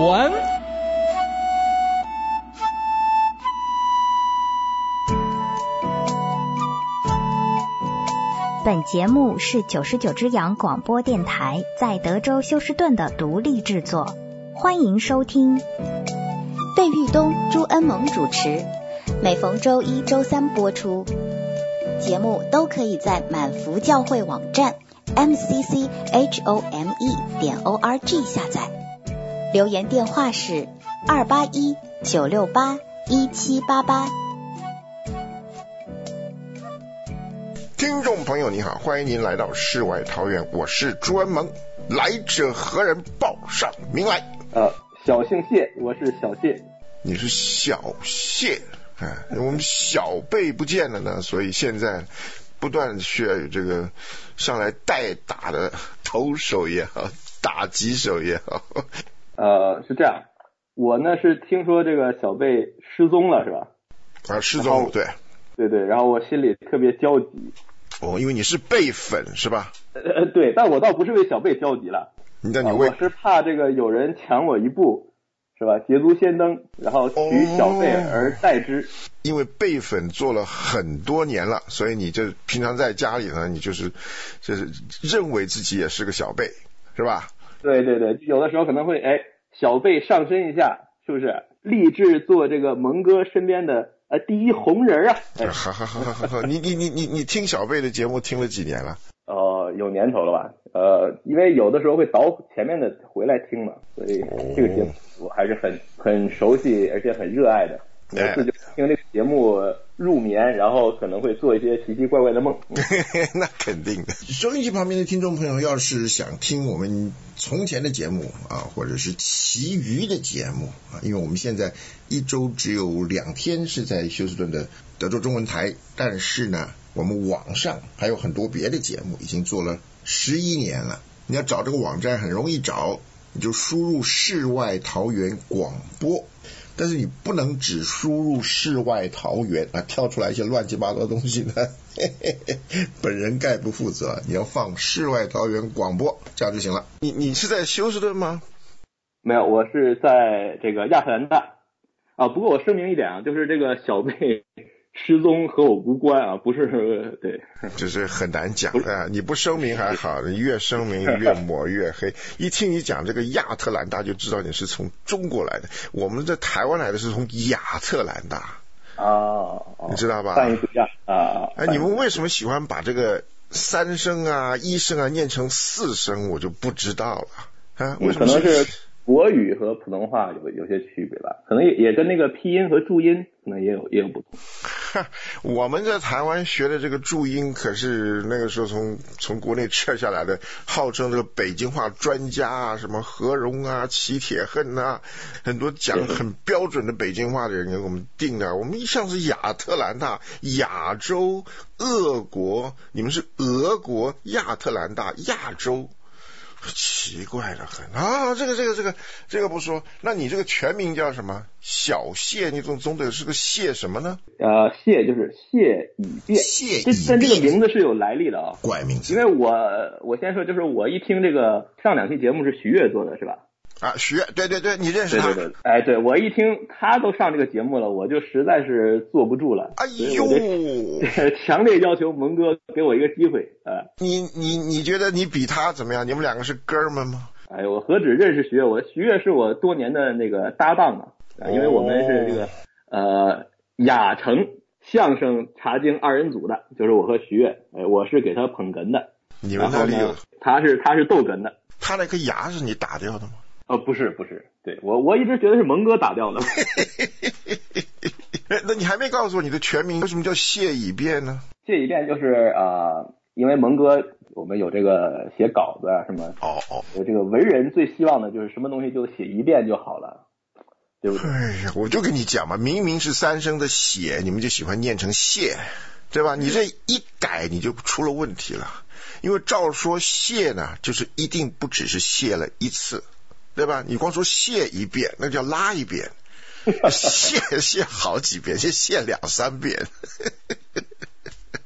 文。 本节目是99只羊广播电台在德州休斯顿的独立制作，欢迎收听。费玉东、朱恩萌主持，每逢周一、周三播出。节目都可以在满福教会网站 mcchome.org 下载。留言电话是281-968-1788。 听众朋友你好，欢迎您来到世外桃源，我是朱恩萌，来者何人报上名来。 小姓谢，我是小谢。 你是小谢，我们小辈不见了呢，所以现在不断需要有这个上来代打的投手也好，打击手也好。 是这样，我呢是听说这个小辈失踪了，是吧？ 失踪，对，然后我心里特别焦急。 因为你是辈粉是吧？ 对，但我倒不是为小辈焦急了，我是怕这个有人抢我一步，是吧？捷足先登，然后取小辈而代之。 因为辈粉做了很多年了，所以你这平常在家里呢，你就是认为自己也是个小辈，是吧？对， 有的时候可能会小辈上身一下，是不是？立志做这个蒙哥身边的第一红人啊！ 你听小辈的节目听了几年了？ 有年头了吧？因为有的时候会倒前面的回来听嘛，所以这个节目我还是很熟悉，而且很热爱的。每次就听这个节目入眠，然后可能会做一些奇奇怪怪的梦。 那肯定的。收音机旁边的听众朋友，要是想听我们从前的节目或者是其余的节目因为我们现在一周只有2天是在休斯顿的德州中文台，但是呢，我们网上还有很多别的节目，已经做了11年了。你要找这个网站很容易找，你就输入世外桃源广播。但是你不能只输入世外桃源跳出来一些乱七八糟的东西呢，本人概不负责。你要放世外桃源广播，这样就行了。你是在休斯顿吗？ 没有，我是在这个亚特兰大不过我声明一点就是这个小辈失踪和我无关不是对， 就是很难讲你不声明还好，你越声明越抹越黑。一听你讲这个亚特兰大就知道你是从中国来的，我们在台湾来的是从亚特兰大你知道吧？ 翻译不一样你们为什么喜欢把这个3声1声念成4声，我就不知道了为什么？ 可能是国语和普通话有些区别吧，可能也跟那个拼音和注音可能也有不同。 我们在台湾学的这个注音可是那个时候从国内撤下来的，号称这个北京话专家什么何荣齐铁恨很多讲很标准的北京话的人给我们定的。我们一向是亚特兰大，亚洲俄国，你们是俄国亚特兰大亚洲，奇怪了很这个不说。那你这个全名叫什么？小谢，你总得是个谢什么呢？ 谢就是谢以便。但这个名字是有来历的怪名字。 因为我先说，就是我一听这个上2期节目是徐悦做的，是吧？ 徐悦，对，你认识他？ 对，我一听他都上这个节目了，我就实在是坐不住了。强烈要求蒙哥给我一个机会你觉得你比他怎么样？你们2个是哥们吗？ 我何止认识徐悦，徐悦是我多年的那个搭档因为我们是这个雅城相声茶经2人组的，就是我和徐悦，我是给他捧哏的。 你们那里有？ 他是逗哏的。 他那颗牙是你打掉的吗？ 不是，对，我一直觉得是蒙哥打掉的。 那你还没告诉我你的全名，为什么叫谢以便呢？ 谢以便就是因为蒙哥我们有这个写稿子什么这个文人最希望的就是什么东西就写一遍就好了，对不对？ 我就跟你讲嘛，明明是3声的写，你们就喜欢念成谢，对吧？你这一改你就出了问题了。因为照说谢呢，就是一定不只是谢了1次，对吧？你光说谢一遍，那叫拉一遍。谢好几遍，谢2-3遍。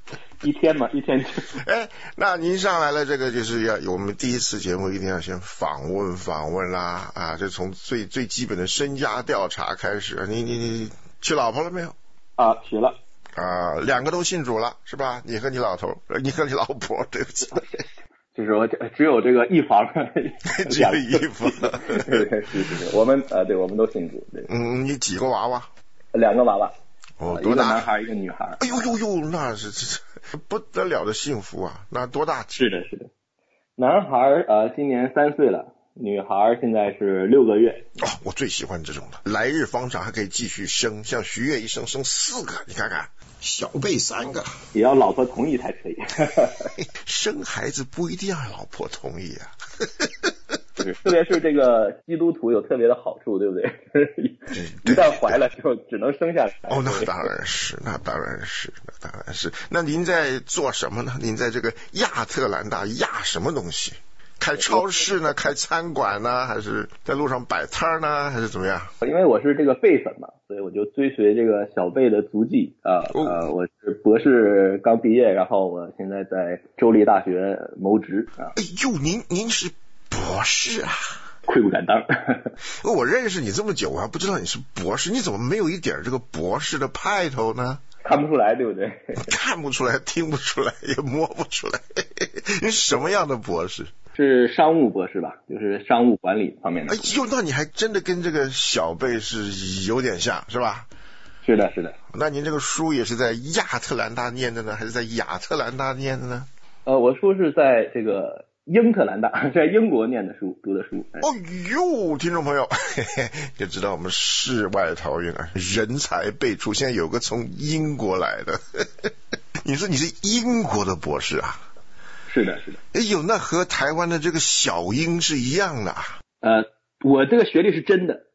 一天嘛，一天就。 哎，那您上来了，这个就是要我们第一次节目一定要先访问啦啊，这从最基本的身家调查开始。你娶老婆了没有？ 啊，娶了。 两个都信主了是吧？你和你老婆，对不起。 就是我只有这个一房， 只有一房。 对，是，我们对，我们都信主。对。 你几个娃娃 ？2个娃娃。 哦， 多大？一个男孩，一个女孩。 哎呦，那是这不得了的幸福啊！那多大？ 是的。男孩今年3岁了，女孩现在是6个月。 哦，我最喜欢这种的，来日方长还可以继续生，像徐悦一生4个，你看看。小辈3个， 也要老婆同意才可以。 生孩子不一定要老婆同意啊。 特别是这个基督徒有特别的好处，对不对？一旦怀了就只能生下来。 哦，那当然是。那您在做什么呢？您在这个亚特兰大压什么东西？开超市呢？开餐馆呢？还是在路上摆摊呢？还是怎么样？ 因为我是这个贝粉嘛，所以我就追随这个小贝的足迹啊。我是博士刚毕业，然后我现在在州立大学谋职啊。 哎呦，您是博士啊？ 愧不敢当。 我认识你这么久，我还不知道你是博士，你怎么没有一点这个博士的派头呢？ 看不出来，对不对？ 看不出来，听不出来，也摸不出来。你是什么样的博士？ 是商务博士吧，就是商务管理方面的。 哎呦，那你还真的跟这个小贝是有点像，是吧？ 是的。 那您这个书也是在亚特兰大念的呢，还是在亚特兰大念的呢？ 我书是在这个英特兰大，在英国念的书，读的书。 哦呦，听众朋友，就知道我们世外桃源啊，人才辈出。现在有个从英国来的，你说你是英国的博士啊？ 是的。 哎呦，那和台湾的这个小英是一样的啊。 我这个学历是真的。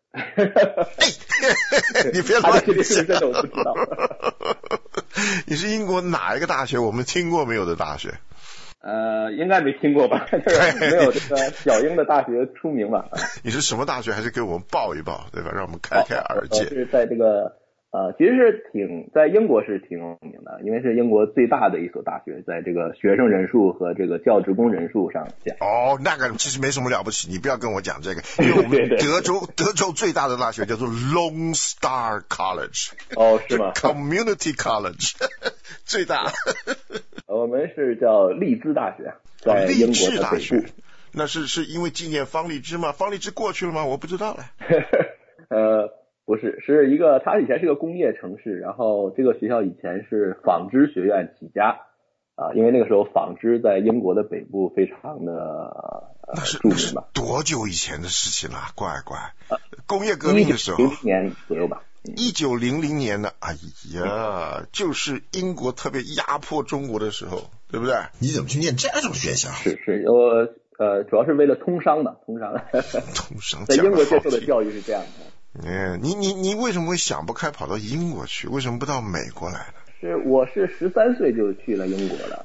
你别乱讲，是真的我不知道。 你是英国哪一个大学？我们听过没有的大学？ 应该没听过吧？没有这个小英的大学出名吧？ 你是什么大学？还是给我们报一报，对吧？让我们开开耳界。 是在这个其实是在英国是挺有名的，因为是英国最大的一所大学，在这个学生人数和这个教职工人数上讲。 哦，那个其实没什么了不起，你不要跟我讲这个，因为我们德州最大的大学叫做 Lone Star College。 哦，是吗 ？Community College 最大。 我们是叫利兹大学，在英国的北部。 那是因为纪念方励之吗？方励之过去了吗？我不知道嘞。 不是，是一个，它以前是个工业城市，然后这个学校以前是纺织学院起家啊，因为那个时候纺织在英国的北部非常的著名吧。 多久以前的事情了？乖，工业革命的时候 ，1900年左右吧。 1900年的，哎呀，就是英国特别压迫中国的时候，对不对？你怎么去念这种学校？ 是我主要是为了通商的，通商在英国接受的教育是这样的。 你为什么会想不开跑到英国去？为什么不到美国来呢？ 我是13岁就去了英国了。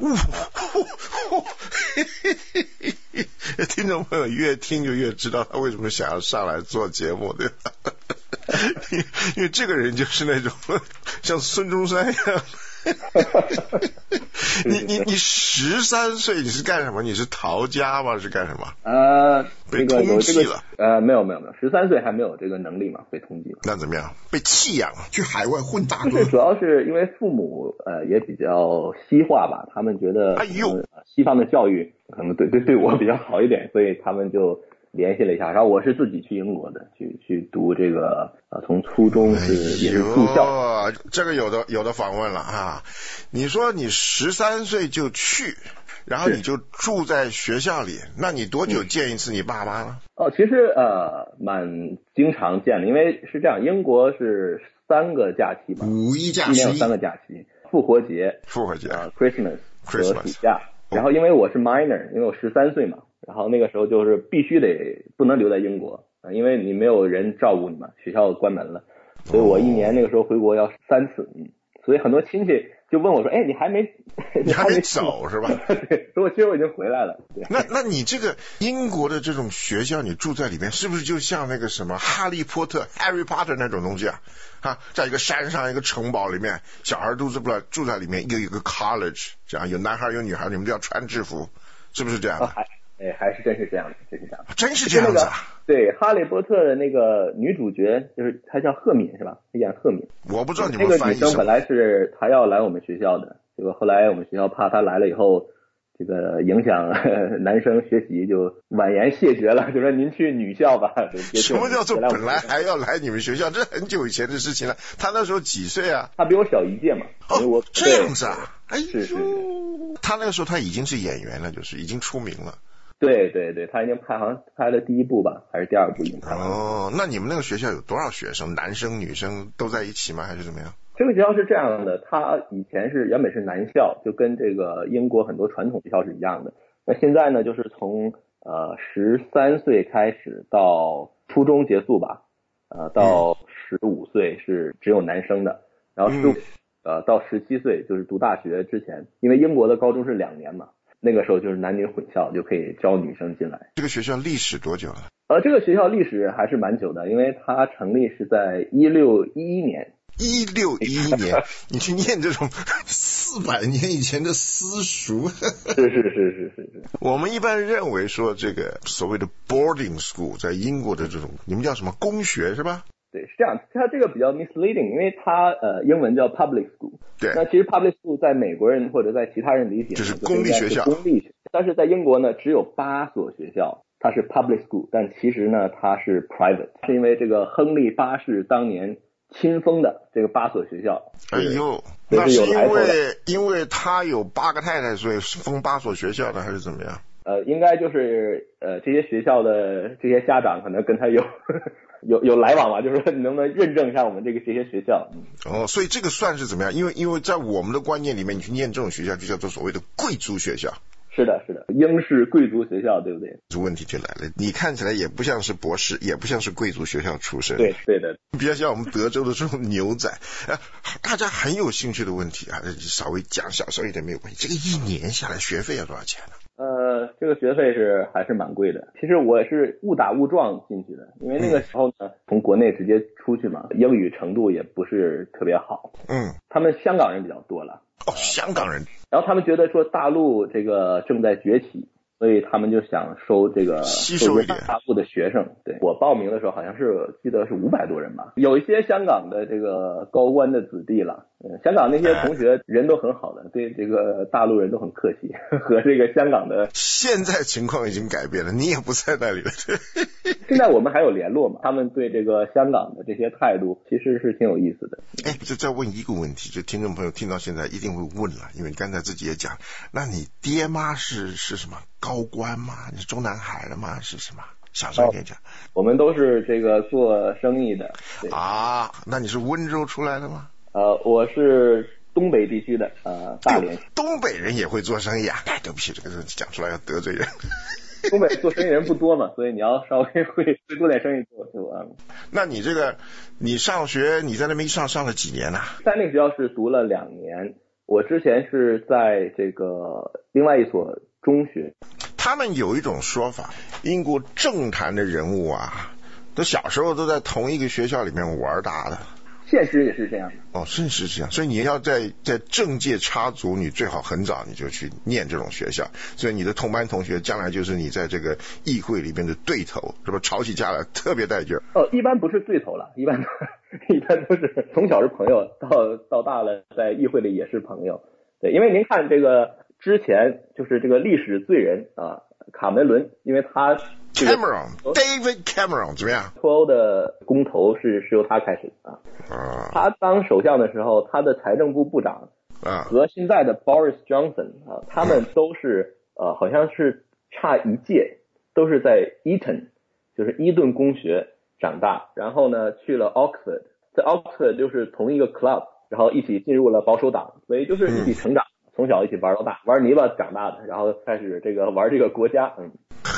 听众朋友越听就越知道他为什么想要上来做节目，对吧？因为这个人就是那种像孙中山一样。你13岁你是干什么？你是逃家吗？是干什么？被通缉了？ 没有，13岁还没有这个能力嘛，被通缉了。 那怎么样？被弃养去海外混大哥？ 就是主要是因为父母也比较西化吧，他们觉得西方的教育可能对我比较好一点，所以他们就联系了一下，然后我是自己去英国的，去读这个从初中也是住校。 这个有的访问了啊！你说你13岁就去，然后你就住在学校里，那你多久见一次你爸妈呢？ 其实蛮经常见的，因为是这样，英国是3个假期嘛， 五一假期， 一年有3个假期，复活节，Christmas 和暑假。然后因为我是 minor， 因为我13岁嘛，然后那个时候就是必须不能留在英国，因为你没有人照顾你嘛，学校关门了，所以我一年那个时候回国要3次， 所以很多亲戚就问我说，哎，你还没走是吧？ 对，说其实我已经回来了。对， 那你这个英国的这种学校，你住在里面，是不是就像那个什么哈利波特 Harry Potter 那种东西啊？在一个山上一个城堡里面，小孩都住在里面，一个 college， 这样有男孩有女孩，你们都要穿制服，是不是这样的？ 还是真是这样的，真是这样的， 真是这样子啊！ 对，哈利波特的那个女主角就是她叫赫敏是吧？她演赫敏。 我不知道你们翻译什么。 那个女生本来是她要来我们学校的，结果后来我们学校怕她来了以后，这个影响男生学习，就婉言谢绝了，就说您去女校吧。 什么叫做本来还要来你们学校？这很久以前的事情了。她那时候几岁啊？ 她比我小1届嘛。 哦，这样子啊！哎呦， 是。 她那个时候她已经是演员了，就是已经出名了。 对，他已经好像拍了第1部吧，还是第2部已经拍完了。 哦，那你们那个学校有多少学生？男生女生都在一起吗？还是怎么样？ 这个学校是这样的，它以前原本是男校，就跟这个英国很多传统学校是一样的。那现在呢，就是从13岁开始到初中结束吧，到15岁是只有男生的，然后到17岁就是读大学之前，因为英国的高中是2年嘛。那个时候就是男女混校，就可以招女生进来。 这个学校历史多久了？ 这个学校历史还是蛮久的，因为它成立是在1611年。 1611年，你去念这种400年以前的私塾。 是。 我们一般认为说这个所谓的 boarding school 在英国的这种，你们叫什么公学是吧？ 对，是这样，它这个比较 misleading， 因为它英文叫 public school。 对。 那其实 public school 在美国人或者在其他人理解就是公立学校。 但是在英国呢，只有8所学校它是 public school， 但其实呢它是 private， 是因为这个亨利8世当年亲封的这个8所学校。 哎呦，那是因为他有8个太太，所以封8所学校的，还是怎么样？ 应该就是这些学校的这些家长可能跟他有来往吧，就是说你能不能认证一下我们这些学校。 所以这个算是怎么样？因为在我们的观念里面，你去念这种学校就叫做所谓的贵族学校。 是的，英式贵族学校，对不对？ 问题就来了，你看起来也不像是博士，也不像是贵族学校出身。 对的， 比较像我们德州的这种牛仔。大家很有兴趣的问题啊，稍微讲小声一点没有关系。这个1年下来学费要多少钱呢？ 这个学费还是蛮贵的。其实我是误打误撞进去的，因为那个时候呢，从国内直接出去嘛，英语程度也不是特别好。他们香港人比较多了。 香港人。 然后他们觉得说大陆这个正在崛起，所以他们就想收这个吸收一点大陆的学生。对，我报名的时候好像是记得是500多人吧，有一些香港的这个高官的子弟了。香港那些同学人都很好的，对这个大陆人都很客气，和这个香港的。 现在情况已经改变了，你也不在那里了。 现在我们还有联络嘛？他们对这个香港的这些态度其实是挺有意思的。 就再问一个问题，就听众朋友听到现在一定会问了，因为你刚才自己也讲，那你爹妈是什么高官吗？你是中南海的吗？是什么？小声一点讲。 我们都是这个做生意的。 那你是温州出来的吗？ 我是东北地区的大连。 东北人也会做生意啊？对不起，这个讲出来要得罪人。 东北做生意人不多嘛，所以你要稍微会多点生意做就完了。 那你这个你上学你在那边上了几年呢？ 在那个学校是读了2年，我之前是在这个另外一所中学。 他们有一种说法，英国政坛的人物啊，都小时候都在同一个学校里面玩大的。 现实也是这样的。 真是这样。所以你要在政界插足，你最好很早你就去念这种学校。所以你的同班同学将来就是你在这个议会里面的对头，是不是吵起架来特别带劲？ 一般不是对头了，一般都是从小是朋友，到大了在议会里也是朋友。对，因为您看这个之前就是这个历史罪人卡梅伦，因为他 David Cameron 怎么样？ 脱欧的公投是由他开始的他当首相的时候，他的财政部部长和现在的 Boris Johnson 他们都是好像是差1届，都是在 Eton， 就是伊顿公学长大，然后呢去了 Oxford， 在 Oxford 就是同一个 club， 然后一起进入了保守党，所以就是一起成长。从小一起玩到大，玩泥巴长大的，然后开始这个玩这个国家。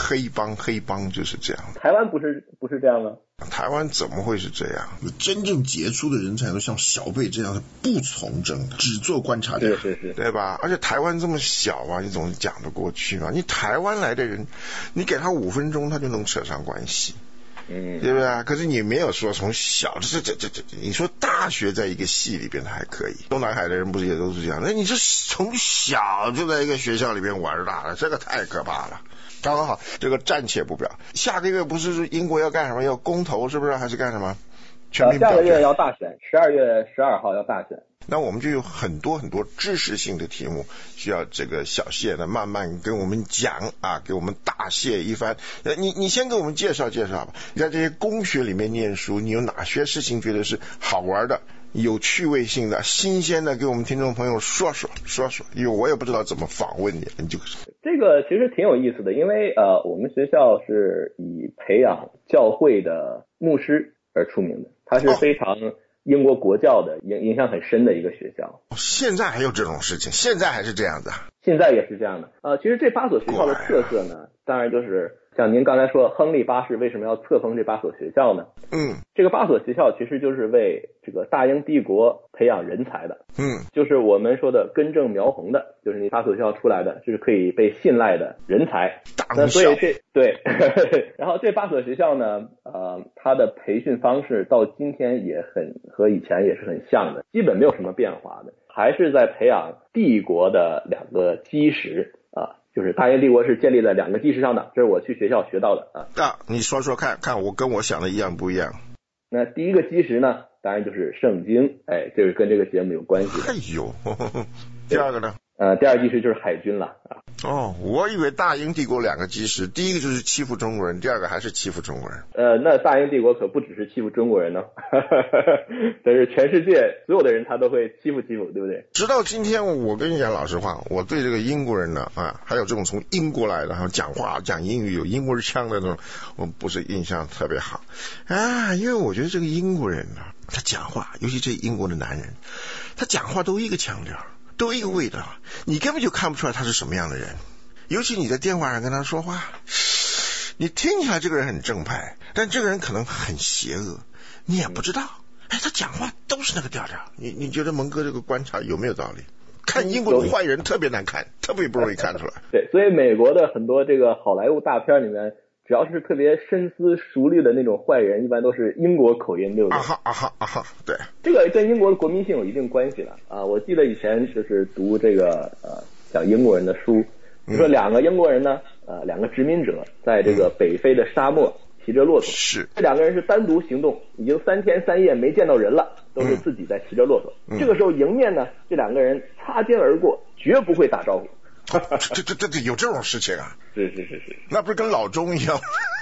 黑帮就是这样。 台湾不是这样吗？ 台湾怎么会是这样？真正杰出的人才都像小贝这样的不从政，只做观察家， 是， 对吧？而且台湾这么小啊，你总讲得过去吗？你台湾来的人，你给他5分钟，他就能扯上关系。对不对？可是你没有说从小，这，你说大学在一个系里边还可以，东南海的人不是也都是这样？那你这从小就在一个学校里边玩大了，这个太可怕了。刚刚好，这个暂且不表。下个月不是英国要干什么？要公投是不是？还是干什么？全民表决。 下个月要大选，12月12号要大选。 那我们就有很多知识性的题目，需要这个小谢呢慢慢跟我们讲啊，给我们大谢一番。你先给我们介绍吧。你在这些公学里面念书，你有哪些事情觉得是好玩的、有趣味性的、新鲜的，给我们听众朋友说说。因为我也不知道怎么访问你，你就这个其实挺有意思的，因为我们学校是以培养教会的牧师而出名的，它是非常英国国教的影响很深的一个学校。 现在还有这种事情？现在还是这样子？ 现在也是这样的。其实这8所学校的特色呢，当然就是像您刚才说，亨利8世为什么要册封这8所学校呢？这个8所学校其实就是为这个大英帝国培养人才的。就是我们说的根正苗红的，就是你8所学校出来的，就是可以被信赖的人才。那所以对，然后这8所学校呢，它的培训方式到今天也和以前也是很像的，基本没有什么变化的，还是在培养帝国的2个基石啊。就是大英帝国是建立在2个基石上的，这是我去学校学到的啊。 你说说看我跟我想的一样不一样？ 那第一个基石呢，当然就是圣经，这是跟这个节目有关系的。 第二个呢？ 第二基石就是海军了啊。 我以为大英帝国2个基石，第一个就是欺负中国人，第二个还是欺负中国人。 那大英帝国可不只是欺负中国人呢，但是全世界所有的人他都会欺负，对不对？ 直到今天，我跟你讲老实话，我对这个英国人呢还有这种从英国来的，还有讲话讲英语有英国腔的那种，我不是印象特别好因为我觉得这个英国人呢，他讲话，尤其这英国的男人，他讲话都一个腔调，都一个味道，你根本就看不出来他是什么样的人。尤其你在电话上跟他说话，你听起来这个人很正派，但这个人可能很邪恶，你也不知道。他讲话都是那个调调。你觉得蒙哥这个观察有没有道理？看英国的坏人特别难看，特别不容易看出来。 对，所以美国的很多这个好莱坞大片里面，只要是特别深思熟虑的那种坏人，一般都是英国口音，对不对？ 对。 这个跟英国的国民性有一定关系了我记得以前就是读这个讲英国人的书，就说2个英国人呢，2个殖民者在这个北非的沙漠骑着骆驼， 是这2个人是单独行动，已经3天3夜没见到人了，都是自己在骑着骆驼。这个时候迎面呢，这2个人擦肩而过，绝不会打招呼。 这有这种事情啊？ 是， 那不是跟老钟一样？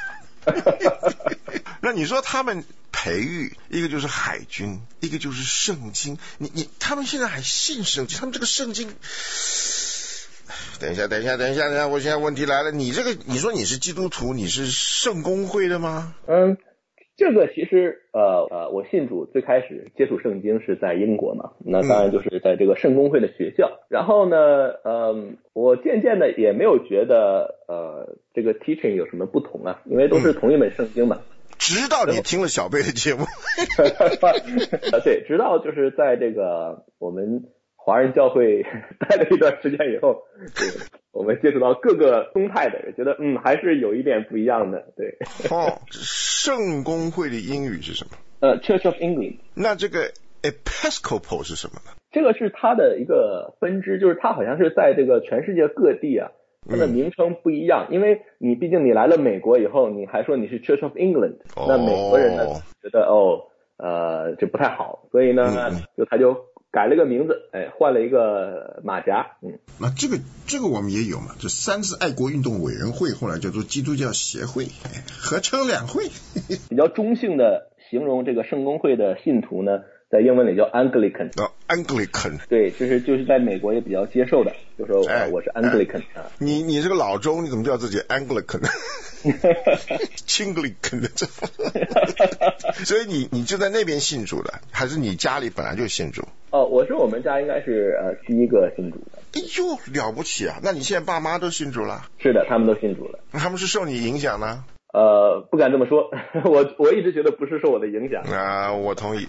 那你说他们培育，一个就是海军，一个就是圣经，他们现在还信圣经？他们这个圣经，等一下，我现在问题来了，你说你是基督徒，你是圣公会的吗？ 这个其实我信主最开始接触圣经是在英国嘛，那当然就是在这个圣公会的学校。然后呢我渐渐的也没有觉得这个 teaching 有什么不同啊，因为都是同一本圣经嘛。 直到你听了小贝的节目对，直到就是在这个我们华人教会待了一段时间以后，我们接触到各个宗派的人，觉得还是有一点不一样的。对。 圣公会的英语是什么 ？Church of England。 那这个 Episcopal 是什么呢？ 这个是它的一个分支，就是它好像是在这个全世界各地啊，它的名称不一样，因为毕竟你来了美国以后，你还说你是 Church of England，那美国人呢觉得这不太好，所以呢他就改了个名字，换了一个马甲。 那这个我们也有嘛，就3次爱国运动委员会后来叫做基督教协会，合称2会。 比较中性的形容这个圣公会的信徒呢，在英文里叫 Anglican。 Anglican。对， 就是在美国也比较接受的，就说我是 Anglican 你这个老周你怎么叫自己 Anglican？ Chinglican 的所以你就在那边信主的，还是你家里本来就信主？ 我是我们家应该是第一个信主的。 哎呦，了不起啊！那你现在爸妈都信主了？ 是的，他们都信主了。 他们是受你影响呢？ 不敢这么说，我一直觉得不是受我的影响。 啊，我同意。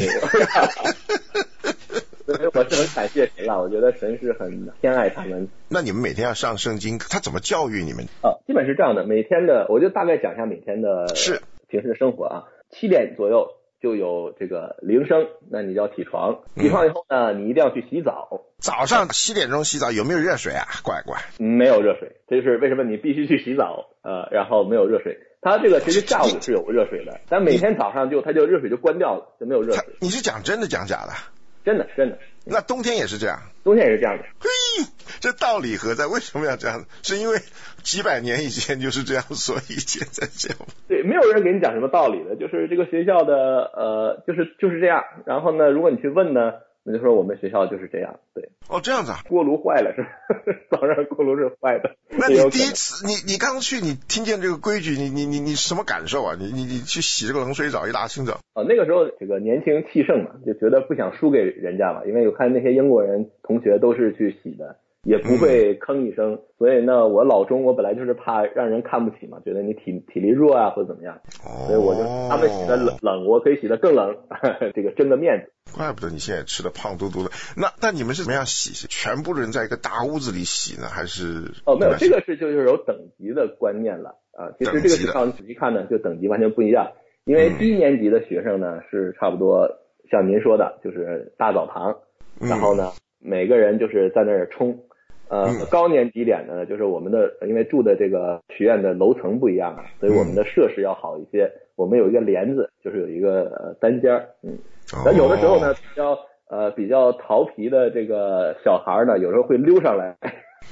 所以我是很感谢神了，我觉得神是很偏爱他们。 那你们每天要上圣经，他怎么教育你们？ 基本是这样的，每天的我就大概讲一下每天的平时的生活啊。7点左右就有这个铃声，那你就要起床。起床以后呢，你一定要去洗澡。 早上7点钟洗澡有没有热水啊？乖乖， 没有热水，这就是为什么你必须去洗澡。然后没有热水。它这个其实下午是有热水的，但每天早上它就热水就关掉了，就没有热水。 你是讲真的讲假的？ 真的。 那冬天也是这样？ 冬天也是这样的。 嘿，这道理何在？为什么要这样？是因为几百年以前就是这样，所以现在这样。 对，没有人给你讲什么道理的，就是这个学校的就是这样。然后呢，如果你去问呢，那就说我们学校就是这样。对。 哦，这样子啊。 锅炉坏了是吧？早上锅炉是坏的。 那你第一次你刚去，你听见这个规矩，你什么感受啊？你去洗这个冷水澡，一大清早。 那个时候这个年轻气盛嘛，就觉得不想输给人家嘛，因为我看那些英国人同学都是去洗的，也不会吭一声。所以呢，我老中我本来就是怕让人看不起嘛，觉得你体力弱啊或者怎么样。所以我就他们洗的冷，我可以洗的更冷，这个争个面子。 怪不得你现在吃的胖嘟嘟的。那你们是怎么样洗？是全部人在一个大屋子里洗呢，还是？ 没有，这个就是有等级的观念了啊。其实这个是上仔细看呢，就等级完全不一样。因为1年级的学生呢是差不多像您说的，就是大澡堂，然后呢每个人就是在那儿冲。高年级点呢，就是我们的因为住的这个学院的楼层不一样啊，所以我们的设施要好一些。我们有一个帘子，就是有一个单间。那有的时候呢，比较调皮的这个小孩呢，有时候会溜上来。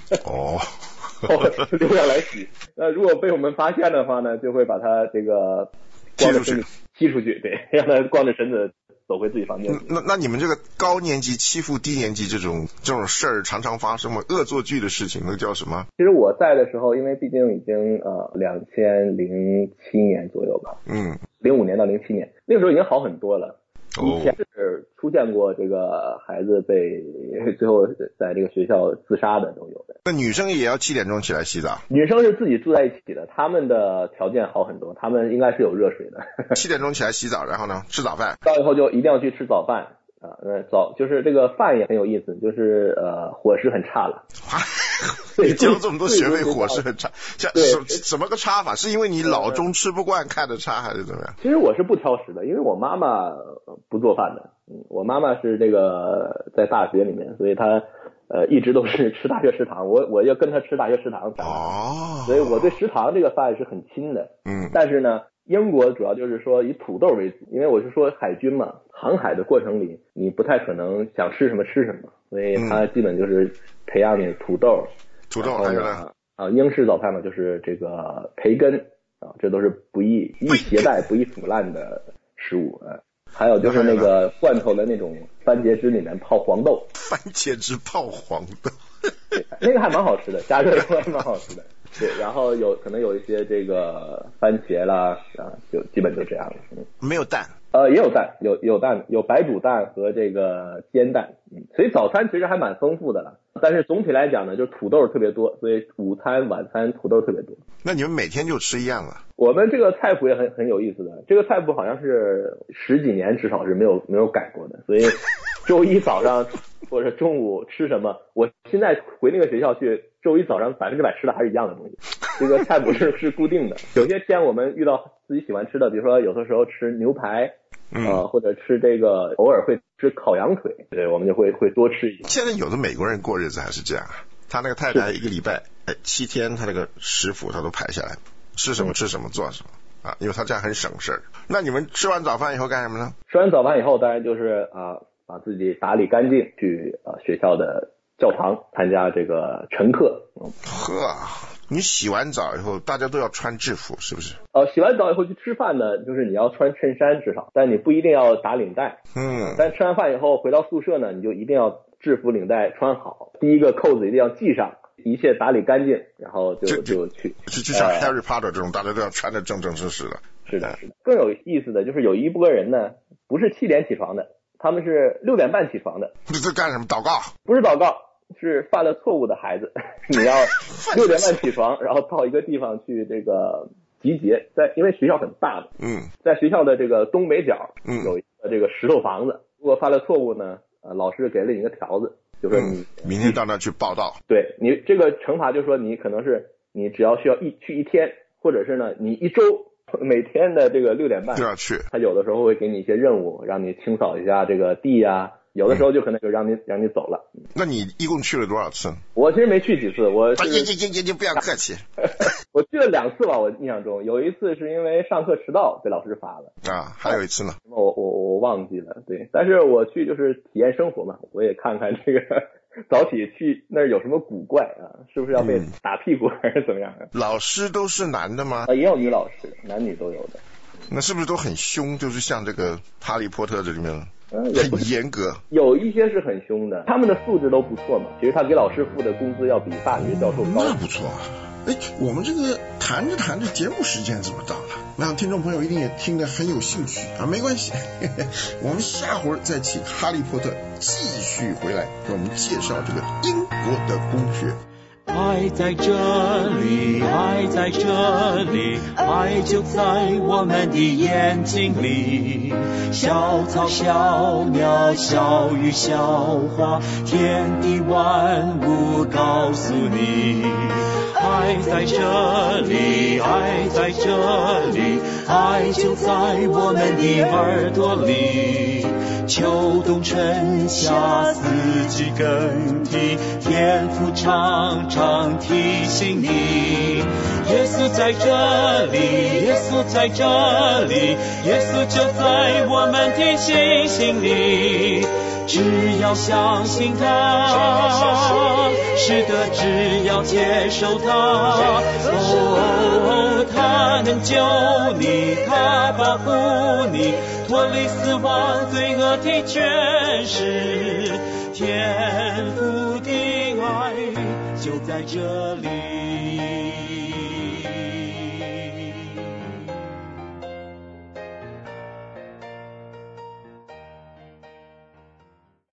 溜上来洗。那如果被我们发现的话呢，就会把他这个光着身子踢出去，对，让他光着身子走回自己房间。 那你们这个高年级欺负低年级这种事儿常常发生吗？恶作剧的事情，那个叫什么？ 其实我在的时候，因为毕竟已经2007年左右吧，05年到07年，那个时候已经好很多了。以前是出现过这个孩子被最后在这个学校自杀的都有的。 那女生也要7点钟起来洗澡？ 女生是自己住在一起的，她们的条件好很多，她们应该是有热水的。 7点钟起来洗澡，然后呢吃早饭， 到以后就一定要去吃早饭就是这个饭也很有意思，就是伙食很差了。 你交这么多学费，伙食很差，什么个差法？是因为你老中吃不惯看着差，还是怎么样？ 其实我是不挑食的，因为我妈妈不做饭的。我妈妈是这个在大学里面，所以她一直都是吃大学食堂，我要跟她吃大学食堂长大，所以我对食堂这个饭是很亲的。但是呢，英国主要就是说以土豆为主，因为我是说海军嘛，航海的过程里你不太可能想吃什么吃什么，所以他基本就是培养你土豆还有呢英式早餐嘛，就是这个培根这都是不易携带不易腐烂的食物还有就是那个罐头的那种番茄汁里面泡黄豆， 番茄汁泡黄豆对，那个还蛮好吃的，加热以后还蛮好吃的。对，然后可能有一些这个番茄啦就基本就这样了。 没有蛋？ 也有蛋，有蛋，有白煮蛋和这个煎蛋。所以早餐其实还蛮丰富的了。但是总体来讲呢，就是土豆特别多，所以午餐晚餐土豆特别多。 那你们每天就吃一样的？ 我们这个菜谱也很有意思的，这个菜谱好像是10几年至少是没有改过的，所以周一早上或者中午吃什么，我现在回那个学校去，周一早上100%吃的还是一样的东西。这个菜谱是固定的。有些天我们遇到自己喜欢吃的，比如说有的时候吃牛排或者吃这个偶尔会吃烤羊腿，对，我们就会多吃一些。 现在有的美国人过日子还是这样，他那个太太1个礼拜7天，他那个食谱他都排下来，吃什么吃什么做什么因为他这样很省事儿。那你们吃完早饭以后干什么呢？ 吃完早饭以后当然就是把自己打理干净，去学校的教堂参加这个晨课。 你洗完澡以后大家都要穿制服是不是？ 洗完澡以后去吃饭呢，就是你要穿衬衫至少，但你不一定要打领带。但吃完饭以后回到宿舍呢，你就一定要制服领带穿好，第一个扣子一定要系上，一切打理干净，然后就去。 就像 Harry Potter 这种，大家都要穿得正正式式的。 是的。更有意思的就是有一部分人呢，不是7点起床的，他们是6点半起床的。 这干什么？祷告？ 不是祷告， 是犯了错误的孩子，你要6点半起床，然后到一个地方去这个集结，因为学校很大的，在学校的这个东北角有一个这个石头房子，如果犯了错误呢，老师给了你一个条子，就说你明天到那去报到。 对，你这个惩罚就是说你可能是你只要需要去一天，或者是呢你一周每天的这个6点半就要去。 他有的时候会给你一些任务，让你清扫一下这个地啊，有的时候就可能就让你走了。 那你一共去了多少次？ 我其实没去几次，我不要客气。 我去了2次吧，我印象中有一次是因为上课迟到被老师罚了啊，还有一次呢？ 我忘记了，对，但是我去就是体验生活嘛，我也看看这个早起去那儿有什么古怪啊，是不是要被打屁股还是怎么样？ 老师都是男的吗？ 也有女老师，男女都有的。 那是不是都很凶？就是像这个哈利波特这里面很严格， 有一些是很凶的，他们的素质都不错嘛。其实他给老师付的工资要比大学教授高。 那不错啊。我们这个谈着谈着节目时间怎么到了？那听众朋友一定也听得很有兴趣啊，没关系，我们下回再请哈利波特继续回来给我们介绍这个英国的公学。 爱在这里，爱在这里，爱就在我们的眼睛里。小草小鸟小鱼小花，天地万物告诉你。爱在这里，爱在这里，爱就在我们的耳朵里。秋冬春夏四季更替，天父常常提醒你。耶稣在这里，耶稣在这里，耶稣就在我们的心里。只要相信他，是的，只要接受他，他能救你，他保护你，脱离死亡罪恶的权势。天父的爱就在这里。